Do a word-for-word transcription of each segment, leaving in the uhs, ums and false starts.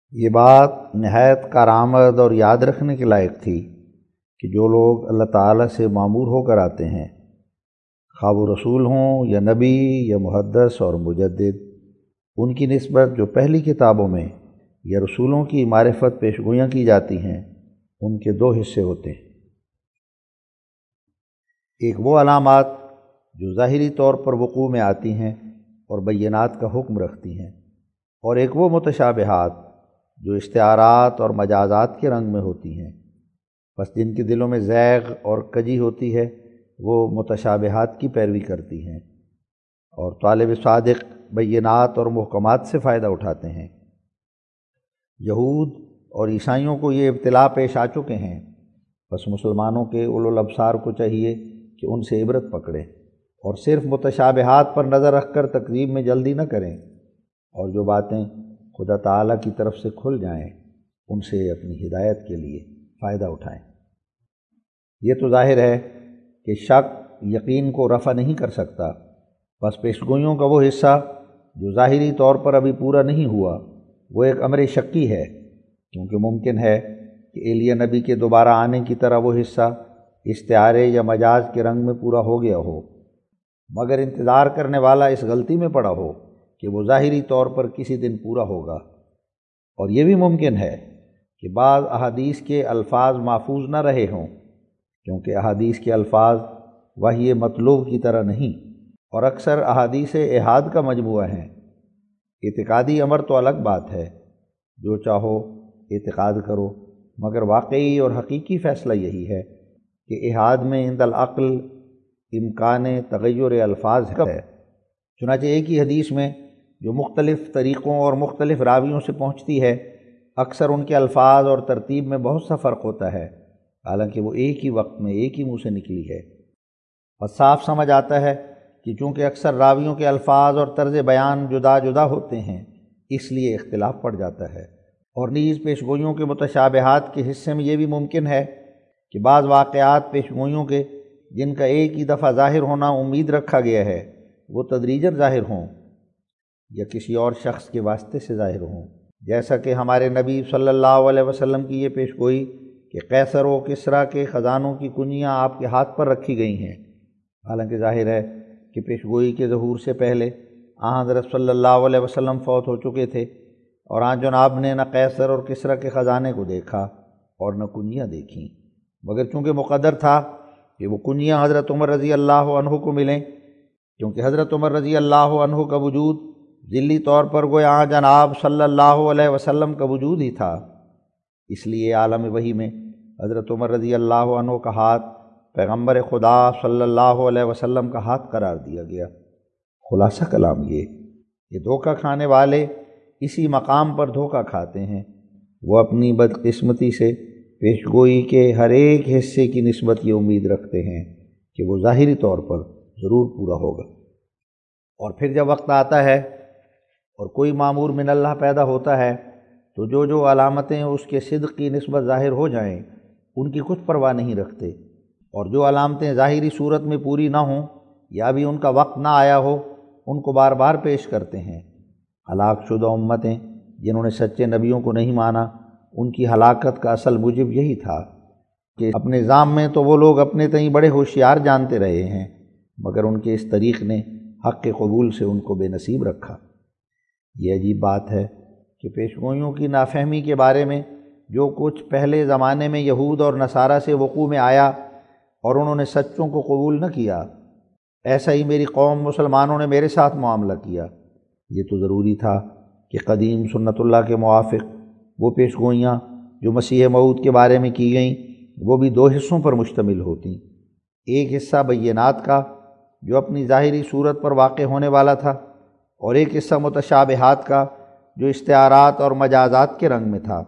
یہ بات نہایت کارآمد اور یاد رکھنے کے لائق تھی کہ جو لوگ اللہ تعالیٰ سے مامور ہو کر آتے ہیں، خواہ وہ رسول ہوں یا نبی یا محدث اور مجدد، ان کی نسبت جو پہلی کتابوں میں یا رسولوں کی معرفت پیشگوئیاں کی جاتی ہیں، ان کے دو حصے ہوتے ہیں۔ ایک وہ علامات جو ظاہری طور پر وقوع میں آتی ہیں اور بینات کا حکم رکھتی ہیں، اور ایک وہ متشابہات جو استعارات اور مجازات کے رنگ میں ہوتی ہیں۔ بس جن کے دلوں میں زیغ اور کجی ہوتی ہے وہ متشابہات کی پیروی کرتی ہیں، اور طالب صادق بینات اور محکمات سے فائدہ اٹھاتے ہیں۔ یہود اور عیسائیوں کو یہ ابتلا پیش آ چکے ہیں، بس مسلمانوں کے اولو الابصار کو چاہیے کہ ان سے عبرت پکڑیں اور صرف متشابہات پر نظر رکھ کر تکذیب میں جلدی نہ کریں، اور جو باتیں خدا تعالیٰ کی طرف سے کھل جائیں ان سے اپنی ہدایت کے لیے فائدہ اٹھائیں۔ یہ تو ظاہر ہے کہ شک یقین کو رفع نہیں کر سکتا، بس پیشگوئیوں کا وہ حصہ جو ظاہری طور پر ابھی پورا نہیں ہوا وہ ایک امر شکی ہے، کیونکہ ممکن ہے کہ ایلیہ نبی کے دوبارہ آنے کی طرح وہ حصہ استعارے یا مجاز کے رنگ میں پورا ہو گیا ہو، مگر انتظار کرنے والا اس غلطی میں پڑا ہو کہ وہ ظاہری طور پر کسی دن پورا ہوگا۔ اور یہ بھی ممکن ہے کہ بعض احادیث کے الفاظ محفوظ نہ رہے ہوں، کیونکہ احادیث کے الفاظ وحی مطلوب کی طرح نہیں، اور اکثر احادیث احاد کا مجموعہ ہیں۔ اعتقادی امر تو الگ بات ہے، جو چاہو اعتقاد کرو، مگر واقعی اور حقیقی فیصلہ یہی ہے کہ احاد میں عند العقل امکان تغیر الفاظ ہے۔ چنانچہ ایک ہی حدیث میں جو مختلف طریقوں اور مختلف راویوں سے پہنچتی ہے، اکثر ان کے الفاظ اور ترتیب میں بہت سا فرق ہوتا ہے، حالانکہ وہ ایک ہی وقت میں ایک ہی منہ سے نکلی ہے۔ اور صاف سمجھ آتا ہے کہ چونکہ اکثر راویوں کے الفاظ اور طرز بیان جدا جدا ہوتے ہیں، اس لیے اختلاف پڑ جاتا ہے۔ اور نیز پیشگوئیوں کے متشابہات کے حصے میں یہ بھی ممکن ہے کہ بعض واقعات پیشگوئیوں کے جن کا ایک ہی دفعہ ظاہر ہونا امید رکھا گیا ہے، وہ تدریجاً ظاہر ہوں یا کسی اور شخص کے واسطے سے ظاہر ہوں، جیسا کہ ہمارے نبی صلی اللہ علیہ وسلم کی یہ پیشگوئی کہ قیصر و کسریٰ کے خزانوں کی کنجیاں آپ کے ہاتھ پر رکھی گئی ہیں۔ حالانکہ ظاہر ہے کہ پیشگوئی کے ظہور سے پہلے آن حضرت صلی اللہ علیہ وسلم فوت ہو چکے تھے، اور آن جناب نے نہ قیصر اور کسریٰ کے خزانے کو دیکھا اور نہ کنجیاں دیکھیں، مگر چونکہ مقدر تھا کہ وہ کنجیاں حضرت عمر رضی اللہ عنہ کو ملیں، کیونکہ حضرت عمر رضی اللہ عنہ کا وجود ذلی طور پر گویا آن جناب صلی اللہ علیہ وسلم کا وجود ہی تھا، اس لیے عالم وحی میں حضرت عمر رضی اللہ عنہ کا ہاتھ پیغمبر خدا صلی اللہ علیہ وسلم کا ہاتھ قرار دیا گیا۔ خلاصہ کلام یہ یہ دھوکہ کھانے والے اسی مقام پر دھوکہ کھاتے ہیں، وہ اپنی بدقسمتی سے پیشگوئی کے ہر ایک حصے کی نسبت یہ امید رکھتے ہیں کہ وہ ظاہری طور پر ضرور پورا ہوگا، اور پھر جب وقت آتا ہے اور کوئی مامور من اللہ پیدا ہوتا ہے تو جو جو علامتیں اس کے صدق کی نسبت ظاہر ہو جائیں ان کی کچھ پرواہ نہیں رکھتے، اور جو علامتیں ظاہری صورت میں پوری نہ ہوں یا بھی ان کا وقت نہ آیا ہو ان کو بار بار پیش کرتے ہیں۔ ہلاک شدہ امتیں جنہوں نے سچے نبیوں کو نہیں مانا، ان کی ہلاکت کا اصل موجب یہی تھا کہ اپنے نظام میں تو وہ لوگ اپنے تئیں بڑے ہوشیار جانتے رہے ہیں، مگر ان کے اس طریق نے حق کے قبول سے ان کو بے نصیب رکھا۔ یہ عجیب بات ہے کہ پیشگوئیوں کی نافہمی کے بارے میں جو کچھ پہلے زمانے میں یہود اور نصارہ سے وقوع میں آیا اور انہوں نے سچوں کو قبول نہ کیا، ایسا ہی میری قوم مسلمانوں نے میرے ساتھ معاملہ کیا۔ یہ تو ضروری تھا کہ قدیم سنت اللہ کے موافق وہ پیشگوئیاں جو مسیح موعود کے بارے میں کی گئیں وہ بھی دو حصوں پر مشتمل ہوتیں، ایک حصہ بینات کا جو اپنی ظاہری صورت پر واقع ہونے والا تھا، اور ایک حصہ متشابہات کا جو استعارات اور مجازات کے رنگ میں تھا۔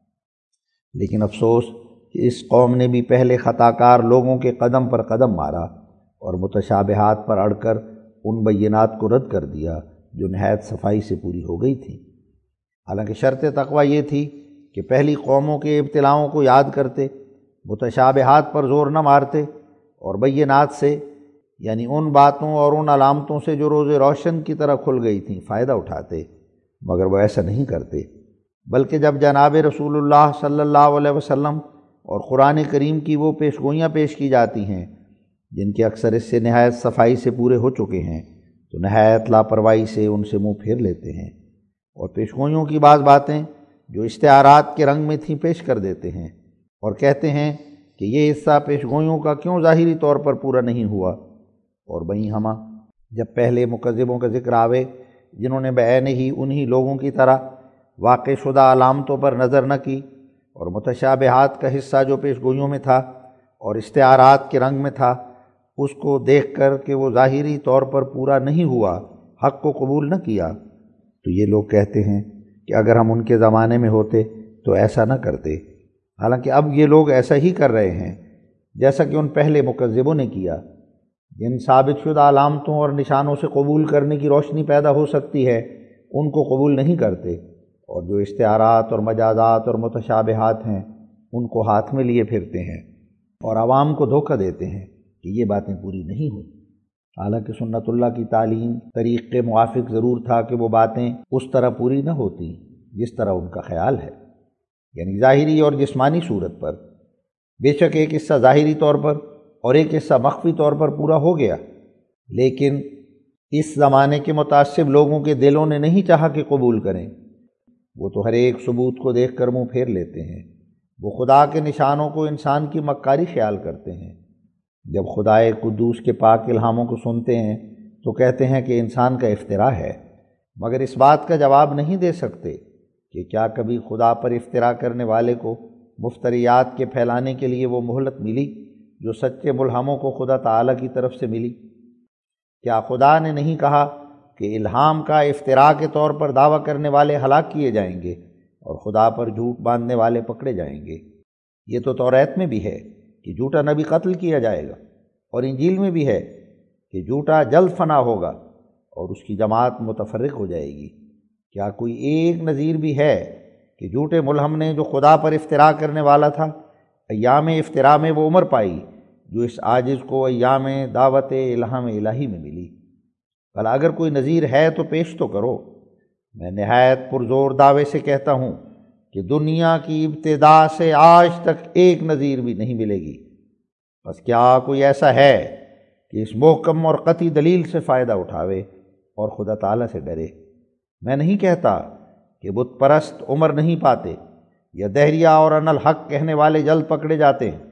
لیکن افسوس کہ اس قوم نے بھی پہلے خطا کار لوگوں کے قدم پر قدم مارا اور متشابہات پر اڑ کر ان بینات کو رد کر دیا جو نہایت صفائی سے پوری ہو گئی تھی۔ حالانکہ شرط تقویٰ یہ تھی کہ پہلی قوموں کے ابتلاؤں کو یاد کرتے، متشابہات پر زور نہ مارتے، اور بینات سے یعنی ان باتوں اور ان علامتوں سے جو روز روشن کی طرح کھل گئی تھیں فائدہ اٹھاتے، مگر وہ ایسا نہیں کرتے۔ بلکہ جب جناب رسول اللہ صلی اللہ علیہ وسلم اور قرآن کریم کی وہ پیش گوئیاں پیش کی جاتی ہیں جن کے اکثر اس سے نہایت صفائی سے پورے ہو چکے ہیں تو نہایت لاپرواہی سے ان سے منہ پھیر لیتے ہیں اور پیش گوئیوں کی بعض باتیں جو استعارات کے رنگ میں تھیں پیش کر دیتے ہیں اور کہتے ہیں کہ یہ حصہ پیش گوئیوں کا کیوں ظاہری طور پر پورا نہیں ہوا۔ اور بہیں ہمہ جب پہلے مکذبوں کا ذکر آوے جنہوں نے بعین ہی انہی لوگوں کی طرح واقع شدہ علامتوں پر نظر نہ کی اور متشابہات کا حصہ جو پیش گوئیوں میں تھا اور استعارات کے رنگ میں تھا اس کو دیکھ کر کہ وہ ظاہری طور پر پورا نہیں ہوا حق کو قبول نہ کیا، تو یہ لوگ کہتے ہیں کہ اگر ہم ان کے زمانے میں ہوتے تو ایسا نہ کرتے، حالانکہ اب یہ لوگ ایسا ہی کر رہے ہیں جیسا کہ ان پہلے مکذبوں نے کیا۔ جن ثابت شدہ علامتوں اور نشانوں سے قبول کرنے کی روشنی پیدا ہو سکتی ہے ان کو قبول نہیں کرتے، اور جو استعارات اور مجازات اور متشابہات ہیں ان کو ہاتھ میں لیے پھرتے ہیں اور عوام کو دھوکہ دیتے ہیں کہ یہ باتیں پوری نہیں ہوئی، حالانکہ سنت اللہ کی تعلیم طریق کے موافق ضرور تھا کہ وہ باتیں اس طرح پوری نہ ہوتی جس طرح ان کا خیال ہے، یعنی ظاہری اور جسمانی صورت پر۔ بے شک ایک حصہ ظاہری طور پر اور ایک حصہ مخفی طور پر پورا ہو گیا، لیکن اس زمانے کے متعصب لوگوں کے دلوں نے نہیں چاہا کہ قبول کریں، وہ تو ہر ایک ثبوت کو دیکھ کر منہ پھیر لیتے ہیں۔ وہ خدا کے نشانوں کو انسان کی مکاری خیال کرتے ہیں، جب خدائے قدوس کے پاک الہاموں کو سنتے ہیں تو کہتے ہیں کہ انسان کا افتراء ہے، مگر اس بات کا جواب نہیں دے سکتے کہ کیا کبھی خدا پر افتراء کرنے والے کو مفتریات کے پھیلانے کے لیے وہ مہلت ملی جو سچے ملہموں کو خدا تعالیٰ کی طرف سے ملی؟ کیا خدا نے نہیں کہا کہ الہام کا افتراء کے طور پر دعویٰ کرنے والے ہلاک کیے جائیں گے اور خدا پر جھوٹ باندھنے والے پکڑے جائیں گے؟ یہ تو توریت میں بھی ہے کہ جھوٹا نبی قتل کیا جائے گا، اور انجیل میں بھی ہے کہ جھوٹا جلد فنا ہوگا اور اس کی جماعت متفرق ہو جائے گی۔ کیا کوئی ایک نظیر بھی ہے کہ جھوٹے ملہم نے جو خدا پر افتراء کرنے والا تھا ایام افتراء میں وہ عمر پائی جو اس عاجز کو ایام دعوت الہام الہی میں ملی؟ بھلا اگر کوئی نظیر ہے تو پیش تو کرو۔ میں نہایت پرزور دعوے سے کہتا ہوں کہ دنیا کی ابتدا سے آج تک ایک نظیر بھی نہیں ملے گی۔ بس کیا کوئی ایسا ہے کہ اس محکم اور قطعی دلیل سے فائدہ اٹھاوے اور خدا تعالیٰ سے ڈرے؟ میں نہیں کہتا کہ بت پرست عمر نہیں پاتے یا دہریہ اور ان الحق کہنے والے جلد پکڑے جاتے ہیں،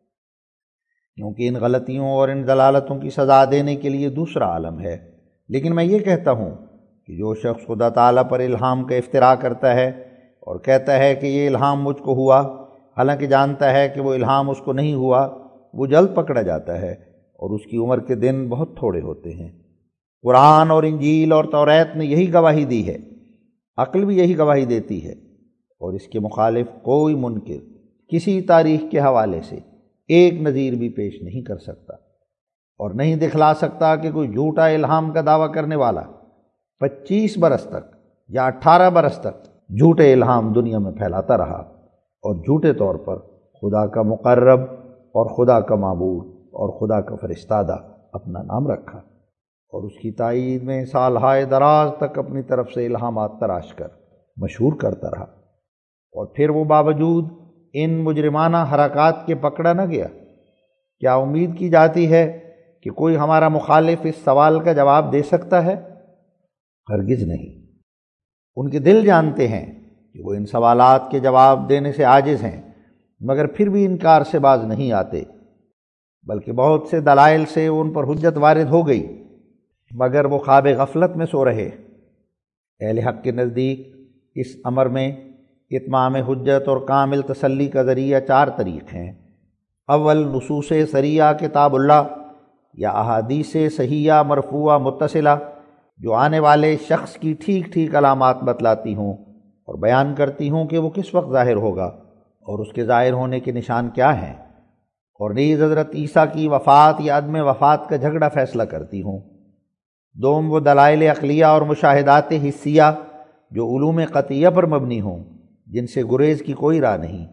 کیونکہ ان غلطیوں اور ان ضلالتوں کی سزا دینے کے لیے دوسرا عالم ہے۔ لیکن میں یہ کہتا ہوں کہ جو شخص خدا تعالیٰ پر الہام کا افتراء کرتا ہے اور کہتا ہے کہ یہ الہام مجھ کو ہوا، حالانکہ جانتا ہے کہ وہ الہام اس کو نہیں ہوا، وہ جلد پکڑا جاتا ہے اور اس کی عمر کے دن بہت تھوڑے ہوتے ہیں۔ قرآن اور انجیل اور توریت نے یہی گواہی دی ہے، عقل بھی یہی گواہی دیتی ہے، اور اس کے مخالف کوئی منکر کسی تاریخ کے حوالے سے ایک نظیر بھی پیش نہیں کر سکتا اور نہیں دکھلا سکتا کہ کوئی جھوٹا الہام کا دعویٰ کرنے والا پچیس برس تک یا اٹھارہ برس تک جھوٹے الہام دنیا میں پھیلاتا رہا اور جھوٹے طور پر خدا کا مقرب اور خدا کا معبود اور خدا کا فرستادہ اپنا نام رکھا، اور اس کی تائید میں سالہائے دراز تک اپنی طرف سے الہامات تراش کر مشہور کرتا رہا، اور پھر وہ باوجود ان مجرمانہ حرکات کے پکڑا نہ گیا۔ کیا امید کی جاتی ہے کہ کوئی ہمارا مخالف اس سوال کا جواب دے سکتا ہے؟ ہرگز نہیں۔ ان کے دل جانتے ہیں کہ وہ ان سوالات کے جواب دینے سے عاجز ہیں، مگر پھر بھی انکار سے باز نہیں آتے، بلکہ بہت سے دلائل سے ان پر حجت وارد ہو گئی، مگر وہ خواب غفلت میں سو رہے۔ اہل حق کے نزدیک اس امر میں اتمام حجت اور کامل تسلی کا ذریعہ چار طریق ہیں۔ اول، نصوص صریحہ کتاب اللہ یا احادیث صحیحہ مرفوعہ متصلہ جو آنے والے شخص کی ٹھیک ٹھیک علامات بتلاتی ہوں اور بیان کرتی ہوں کہ وہ کس وقت ظاہر ہوگا اور اس کے ظاہر ہونے کے نشان کیا ہیں، اور نیز حضرت عیسیٰ کی وفات یا عدم وفات کا جھگڑا فیصلہ کرتی ہوں۔ دوم، وہ دلائل عقلیہ اور مشاہدات حسیہ جو علوم قطعیہ پر مبنی ہوں جن سے گریز کی کوئی راہ نہیں۔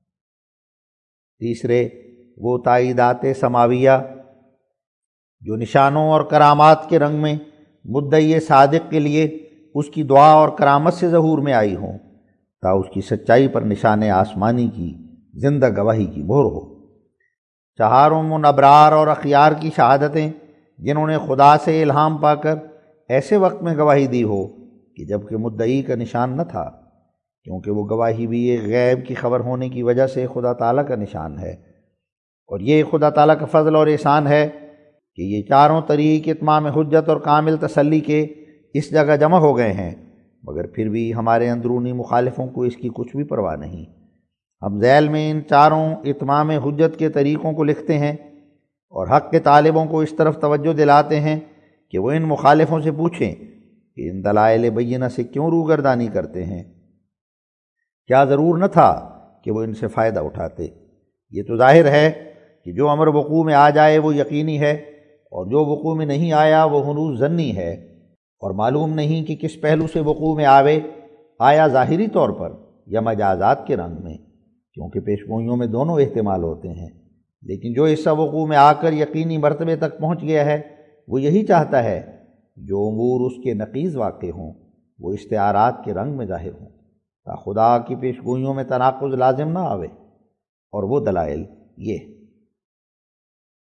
تیسرے، وہ تائیدات سماویہ جو نشانوں اور کرامات کے رنگ میں مدعی صادق کے لیے اس کی دعا اور کرامت سے ظہور میں آئی ہوں، تا اس کی سچائی پر نشان آسمانی کی زندہ گواہی کی مہر ہو۔ چہاروں ان ابرار اور اخیار کی شہادتیں جنہوں نے خدا سے الہام پا کر ایسے وقت میں گواہی دی ہو کہ جب کہ مدعی کا نشان نہ تھا، کیونکہ وہ گواہی بھی ایک غیب کی خبر ہونے کی وجہ سے خدا تعالیٰ کا نشان ہے، اور یہ خدا تعالیٰ کا فضل اور احسان ہے کہ یہ چاروں طریق اتمام حجت اور کامل تسلی کے اس جگہ جمع ہو گئے ہیں، مگر پھر بھی ہمارے اندرونی مخالفوں کو اس کی کچھ بھی پرواہ نہیں۔ ہم ذیل میں ان چاروں اتمام حجت کے طریقوں کو لکھتے ہیں اور حق کے طالبوں کو اس طرف توجہ دلاتے ہیں کہ وہ ان مخالفوں سے پوچھیں کہ ان دلائل بینہ سے کیوں روگردانی کرتے ہیں؟ کیا ضرور نہ تھا کہ وہ ان سے فائدہ اٹھاتے؟ یہ تو ظاہر ہے کہ جو امر وقوع میں آ جائے وہ یقینی ہے، اور جو وقوع میں نہیں آیا وہ ہنوز ظنی ہے، اور معلوم نہیں کہ کس پہلو سے وقوع میں آوے، آیا ظاہری طور پر یا مجازات کے رنگ میں، کیونکہ پیشگوئیوں میں دونوں احتمال ہوتے ہیں۔ لیکن جو حصہ وقوع میں آ کر یقینی مرتبے تک پہنچ گیا ہے وہ یہی چاہتا ہے جو امور اس کے نقیض واقع ہوں وہ استعارات کے رنگ میں ظاہر ہوں، تا خدا کی پیشگوئیوں میں تناقض لازم نہ آوے، اور وہ دلائل یہ